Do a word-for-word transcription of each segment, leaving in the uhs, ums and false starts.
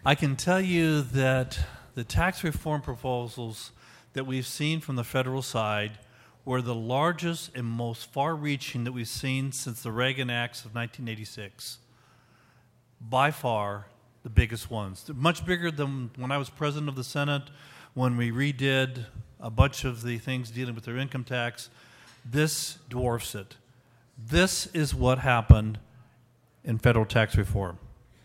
I can tell you that the tax reform proposals that we've seen from the federal side were the largest and most far-reaching that we've seen since the Reagan Acts of nineteen eighty-six. By far, the biggest ones. They're much bigger than when I was president of the Senate, when we redid a bunch of the things dealing with their income tax. This dwarfs it. This is what happened in federal tax reform.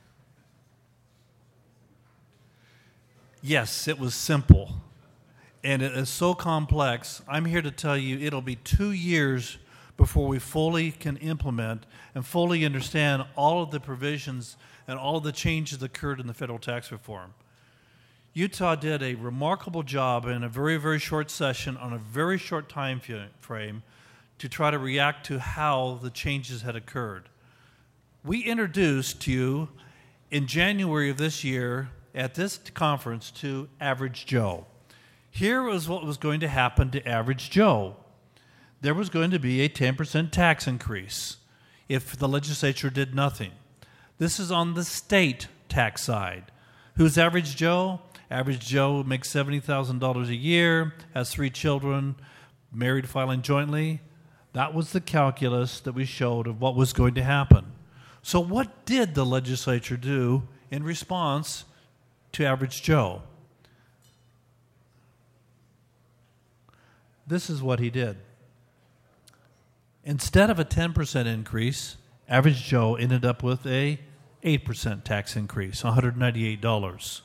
Yes, it was simple, and it is so complex. I'm here to tell you it'll be two years before we fully can implement and fully understand all of the provisions and all of the changes that occurred in the federal tax reform. Utah did a remarkable job in a very, very short session on a very short time frame to try to react to how the changes had occurred. We introduced you in January of this year at this conference to Average Joe. Here was what was going to happen to Average Joe. There was going to be a ten percent tax increase if the legislature did nothing. This is on the state tax side. Who's Average Joe? Average Joe makes seventy thousand dollars a year, has three children, married filing jointly. That was the calculus that we showed of what was going to happen. So what did the legislature do in response to Average Joe? This is what he did. Instead of a ten percent increase, Average Joe ended up with a eight percent tax increase, one hundred ninety-eight dollars.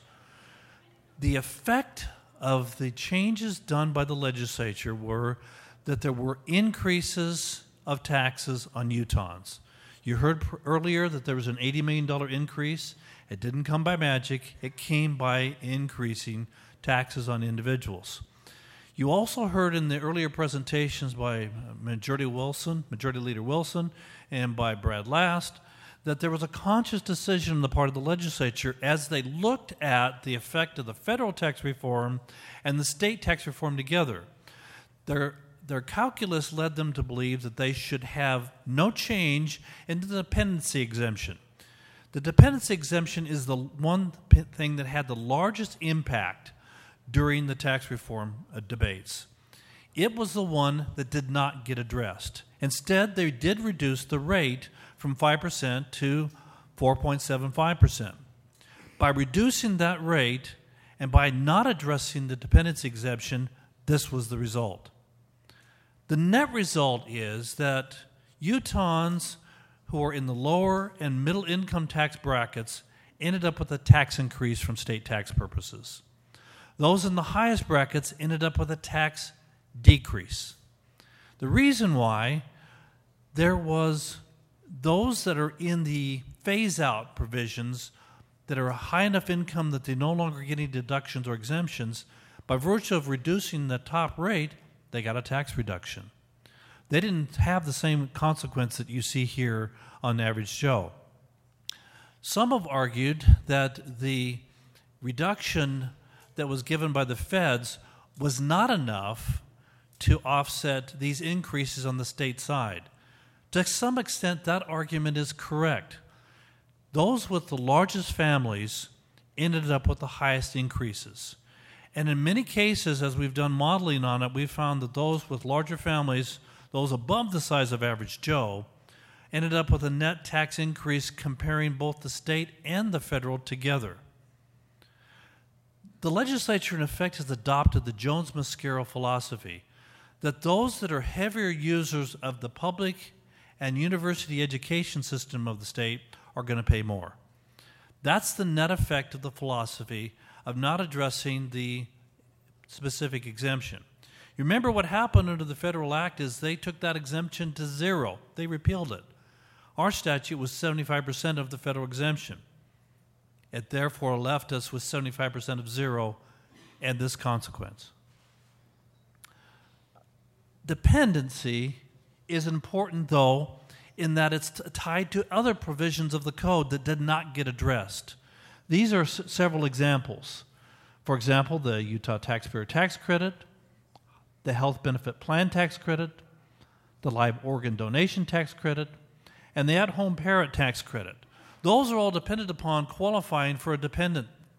The effect of the changes done by the legislature were that there were increases of taxes on Utahns. You heard pr- earlier that there was an eighty million dollars increase. It didn't come by magic. It came by increasing taxes on individuals. You also heard in the earlier presentations by Majority Wilson, Majority Leader Wilson, and by Brad Last, that there was a conscious decision on the part of the legislature as they looked at the effect of the federal tax reform and the state tax reform together. Their, their calculus led them to believe that they should have no change in the dependency exemption. The dependency exemption is the one thing that had the largest impact during the tax reform uh, debates. It was the one that did not get addressed. Instead, they did reduce the rate from five percent to four point seven five percent. By reducing that rate and by not addressing the dependency exemption, this was the result. The net result is that Utahns who are in the lower and middle income tax brackets ended up with a tax increase from state tax purposes. Those in the highest brackets ended up with a tax decrease. The reason why, there was those that are in the phase-out provisions that are a high enough income that they no longer get any deductions or exemptions, by virtue of reducing the top rate, they got a tax reduction. They didn't have the same consequence that you see here on Average Joe. Some have argued that the reduction that was given by the feds was not enough to offset these increases on the state side. To some extent, that argument is correct. Those with the largest families ended up with the highest increases. And in many cases, as we've done modeling on it, we've found that those with larger families, those above the size of Average Joe, ended up with a net tax increase comparing both the state and the federal together. The legislature, in effect, has adopted the Jones-Mascaro philosophy that those that are heavier users of the public and university education system of the state are going to pay more. That's the net effect of the philosophy of not addressing the specific exemption. You remember what happened under the Federal Act is they took that exemption to zero. They repealed it. Our statute was seventy-five percent of the federal exemption. It therefore left us with seventy-five percent of zero and this consequence. Dependency is important, though, in that it's t- tied to other provisions of the code that did not get addressed. These are s- several examples. For example, the Utah Taxpayer Tax Credit, the Health Benefit Plan Tax Credit, the Live Organ Donation Tax Credit, and the At-Home Parent Tax Credit. Those are all dependent upon qualifying for a dependent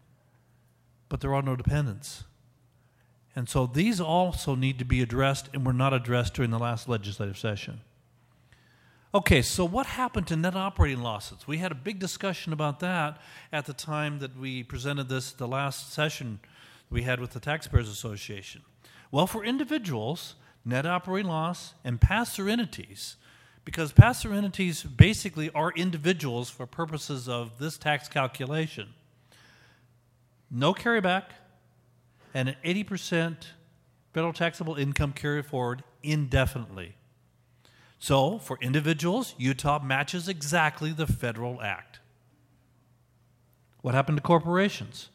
but there are no dependents. And so these also need to be addressed and were not addressed during the last legislative session. Okay, so what happened to net operating losses? We had a big discussion about that at the time that we presented this, the last session we had with the Taxpayers Association. Well, for individuals, net operating loss and pass-through entities, because pass-through entities basically are individuals for purposes of this tax calculation, no carryback, and an eighty percent federal taxable income carry forward indefinitely. So, for individuals, Utah matches exactly the federal act. What happened to corporations?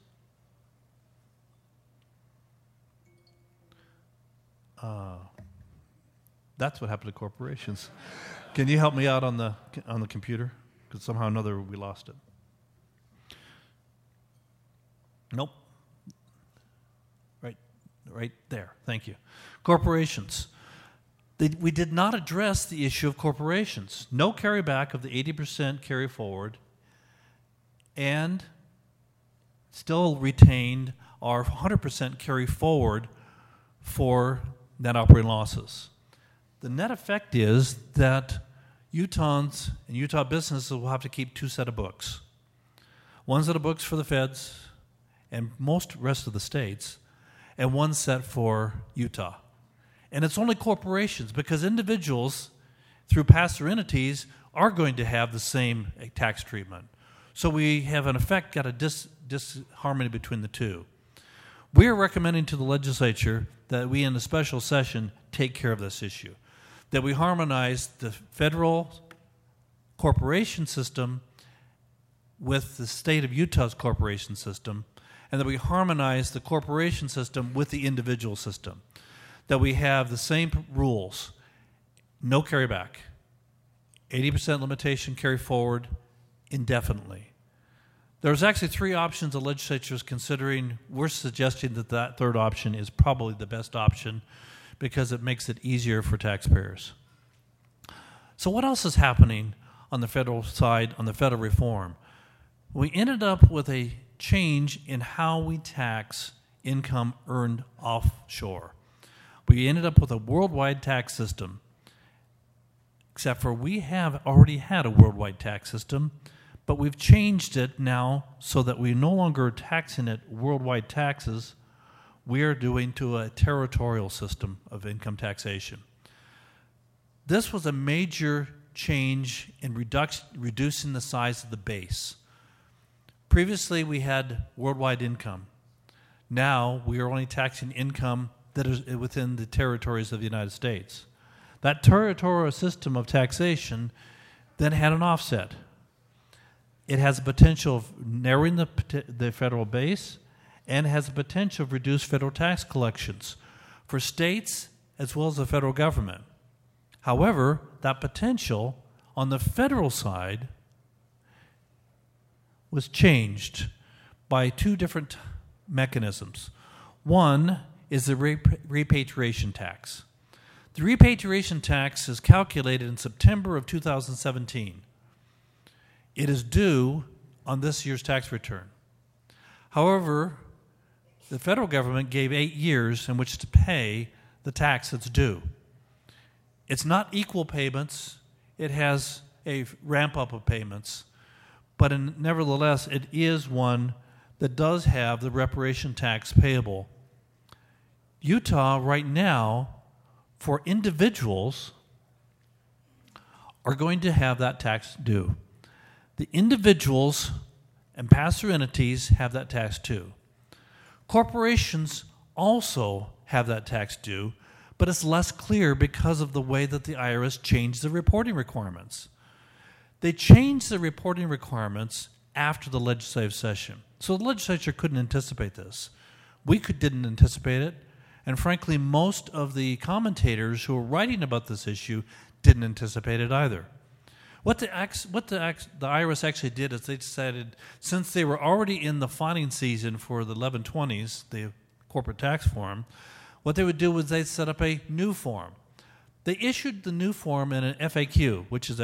Uh, that's what happened to corporations. Can you help me out on the on the computer? Because somehow or another we lost it. Nope. Right, right there. Thank you. Corporations. They, we did not address the issue of corporations. No carryback of the eighty percent carry forward, and still retained our one hundred percent carry forward for net operating losses. The net effect is that Utahns and Utah businesses will have to keep two set of books. One set of books for the feds and most rest of the states, and one set for Utah. And it's only corporations, because individuals, through pass-through entities, are going to have the same tax treatment. So we have, in effect, got a dis- disharmony between the two. We are recommending to the legislature that we, in a special session, take care of this issue, that we harmonize the federal corporation system with the state of Utah's corporation system, and that we harmonize the corporation system with the individual system, that we have the same rules, no carryback, eighty percent limitation carry forward indefinitely. There's actually three options the legislature is considering. We're suggesting that that third option is probably the best option because it makes it easier for taxpayers. So what else is happening on the federal side, on the federal reform? We ended up with a change in how we tax income earned offshore. We ended up with a worldwide tax system, except for we have already had a worldwide tax system, but we've changed it now so that we no longer are taxing it worldwide taxes. We are doing to a territorial system of income taxation. This was a major change in reduc- reducing the size of the base. Previously, we had worldwide income. Now, we are only taxing income that is within the territories of the United States. That territorial system of taxation then had an offset. It has a potential of narrowing the, the federal base and has a potential of reduced federal tax collections for states as well as the federal government. However, that potential on the federal side was changed by two different mechanisms. One is the rep- repatriation tax. The repatriation tax is calculated in September of two thousand seventeen. It is due on this year's tax return. However, the federal government gave eight years in which to pay the tax that's due. It's not equal payments. It has a ramp-up of payments. But in, nevertheless, it is one that does have the reparation tax payable. Utah, right now, for individuals, are going to have that tax due. The individuals and pass-through entities have that tax too. Corporations also have that tax due, but it's less clear because of the way that the I R S changed the reporting requirements. They changed the reporting requirements after the legislative session. So the legislature couldn't anticipate this. We could, didn't anticipate it. And frankly, most of the commentators who were writing about this issue didn't anticipate it either. What the, what the, the I R S actually did is they decided, since they were already in the filing season for the eleven twenties, the corporate tax form, what they would do was they'd set up a new form. They issued the new form in an F A Q, which is a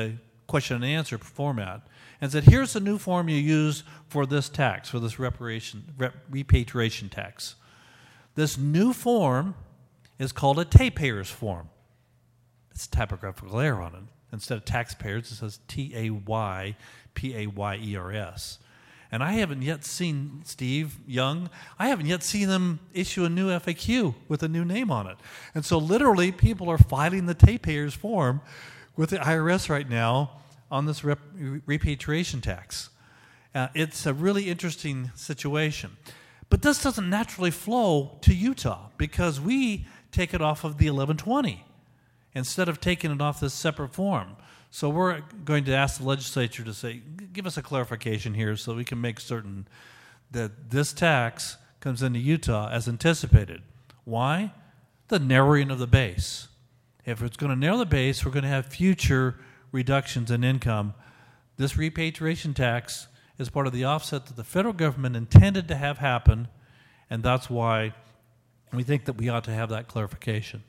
question and answer format and said, here's the new form you use for this tax, for this reparation, rep, repatriation tax. This new form is called a taxpayer's form. It's a typographical error on it. Instead of taxpayers, it says T A Y P A Y E R S. And I haven't yet seen, Steve Young, I haven't yet seen them issue a new F A Q with a new name on it. And so literally people are filing the taxpayer's form with the I R S right now on this rep- repatriation tax. Uh, it's a really interesting situation. But this doesn't naturally flow to Utah because we take it off of the eleven twenty instead of taking it off this separate form. So we're going to ask the legislature to say, give us a clarification here so we can make certain that this tax comes into Utah as anticipated. Why? The narrowing of the base. If it's going to narrow the base, we're going to have future reductions in income. This repatriation tax is part of the offset that the federal government intended to have happen, and that's why we think that we ought to have that clarification.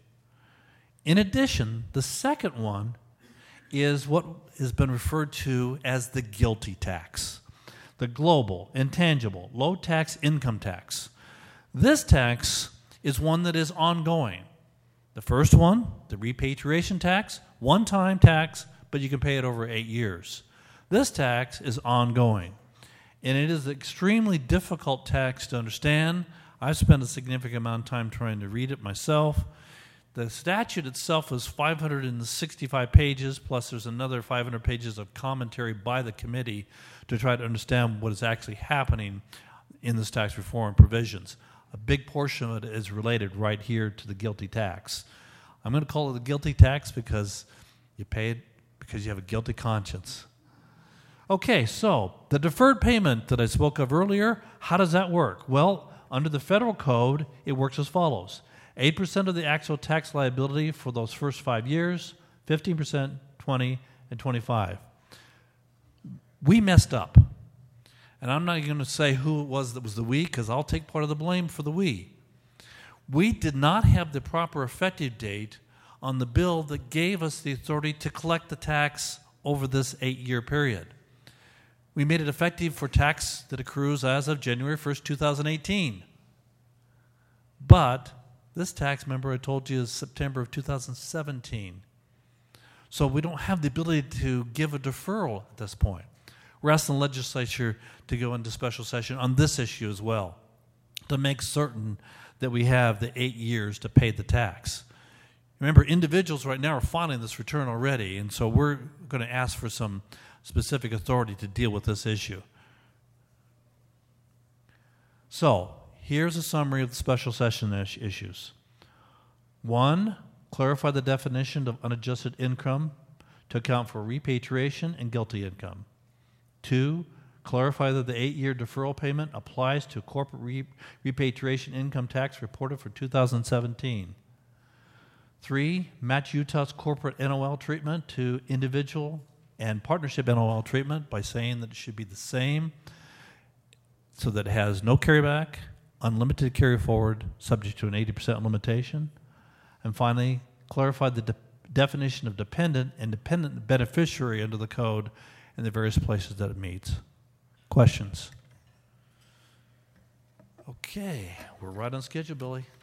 In addition, the second one is what has been referred to as the GILTI tax, the global, intangible, low-tax income tax. This tax is one that is ongoing. The first one, the repatriation tax, one-time tax, but you can pay it over eight years. This tax is ongoing, and it is an extremely difficult tax to understand. I've spent a significant amount of time trying to read it myself. The statute itself is five hundred sixty-five pages, plus there's another five hundred pages of commentary by the committee to try to understand what is actually happening in this tax reform provisions. A big portion of it is related right here to the GILTI tax. I'm going to call it the GILTI tax because you pay it because you have a guilty conscience. Okay, so the deferred payment that I spoke of earlier, how does that work? Well, under the federal code, it works as follows. eight percent of the actual tax liability for those first five years, fifteen percent, twenty, and twenty-five. We messed up. And I'm not going to say who it was that was the we, because I'll take part of the blame for the we. We did not have the proper effective date on the bill that gave us the authority to collect the tax over this eight-year period. We made it effective for tax that accrues as of January first, two thousand eighteen. But this tax, remember I told you, is September of two thousand seventeen. So we don't have the ability to give a deferral at this point. We're asking the legislature to go into special session on this issue as well, to make certain that we have the eight years to pay the tax. Remember, individuals right now are filing this return already, and so we're going to ask for some specific authority to deal with this issue. So, here's a summary of the special session issues. One, clarify the definition of unadjusted income to account for repatriation and GILTI income. Two, clarify that the eight-year deferral payment applies to corporate re- repatriation income tax reported for two thousand seventeen. Three, match Utah's corporate N O L treatment to individual and partnership N O L treatment by saying that it should be the same so that it has no carryback, unlimited carry forward, subject to an eighty percent limitation. And finally, clarify the de- definition of dependent and dependent beneficiary under the code in the various places that it meets. Questions? Okay, we're right on schedule, Billy.